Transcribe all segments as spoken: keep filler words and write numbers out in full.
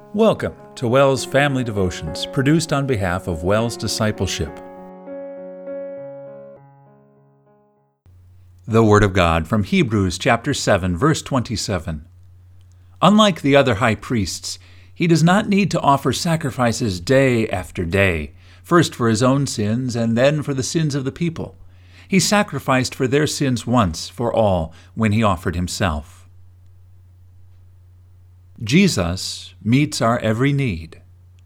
Welcome to WELS Family Devotions, produced on behalf of WELS Discipleship. The Word of God from Hebrews chapter seven, verse twenty-seven. Unlike the other high priests, he does not need to offer sacrifices day after day, first for his own sins and then for the sins of the people. He sacrificed for their sins once for all when he offered himself. Jesus meets our every need.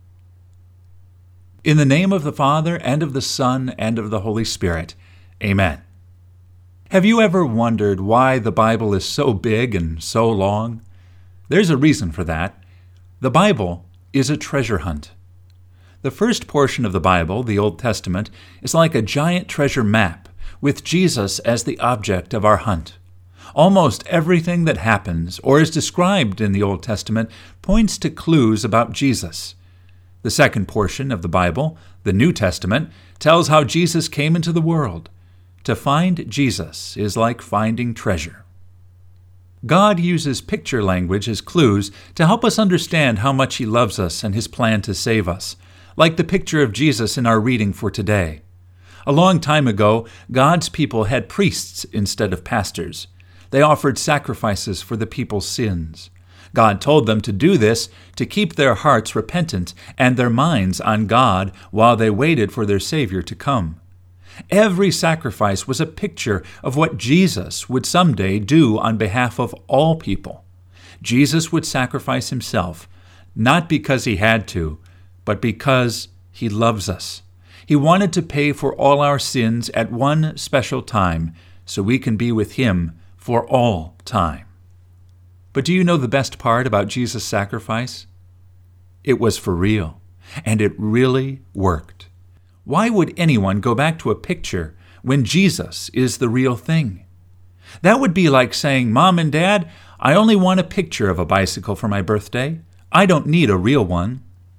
In the name of the Father, and of the Son, and of the Holy Spirit. Amen. Have you ever wondered why the Bible is so big and so long? There's a reason for that. The Bible is a treasure hunt. The first portion of the Bible, the Old Testament, is like a giant treasure map, with Jesus as the object of our hunt. Almost everything that happens or is described in the Old Testament points to clues about Jesus. The second portion of the Bible, the New Testament, tells how Jesus came into the world. To find Jesus is like finding treasure. God uses picture language as clues to help us understand how much He loves us and His plan to save us, like the picture of Jesus in our reading for today. A long time ago, God's people had priests instead of pastors. They offered sacrifices for the people's sins. God told them to do this to keep their hearts repentant and their minds on God while they waited for their Savior to come. Every sacrifice was a picture of what Jesus would someday do on behalf of all people. Jesus would sacrifice himself, not because he had to, but because he loves us. He wanted to pay for all our sins at one special time so we can be with him for all time. But do you know the best part about Jesus' sacrifice? It was for real, and it really worked. Why would anyone go back to a picture when Jesus is the real thing? That would be like saying, Mom and Dad, I only want a picture of a bicycle for my birthday. I don't need a real one.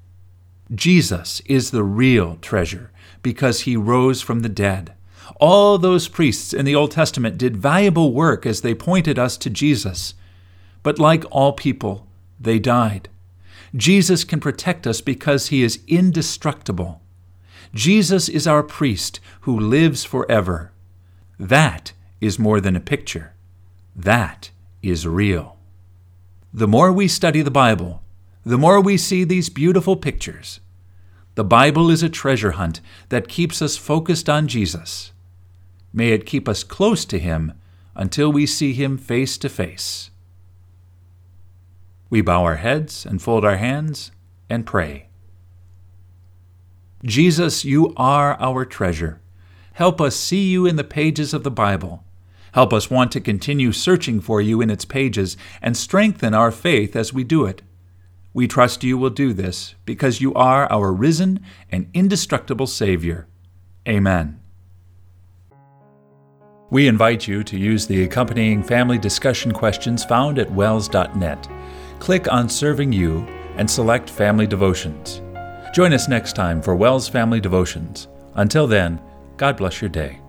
Jesus is the real treasure because he rose from the dead. All those priests in the Old Testament did valuable work as they pointed us to Jesus. But like all people, they died. Jesus can protect us because he is indestructible. Jesus is our priest who lives forever. That is more than a picture. That is real. The more we study the Bible, the more we see these beautiful pictures. The Bible is a treasure hunt that keeps us focused on Jesus. May it keep us close to him until we see him face to face. We bow our heads and fold our hands and pray. Jesus, you are our treasure. Help us see you in the pages of the Bible. Help us want to continue searching for you in its pages and strengthen our faith as we do it. We trust you will do this because you are our risen and indestructible Savior. Amen. We invite you to use the accompanying family discussion questions found at wels dot net. Click on Serving You and select Family Devotions. Join us next time for WELS Family Devotions. Until then, God bless your day.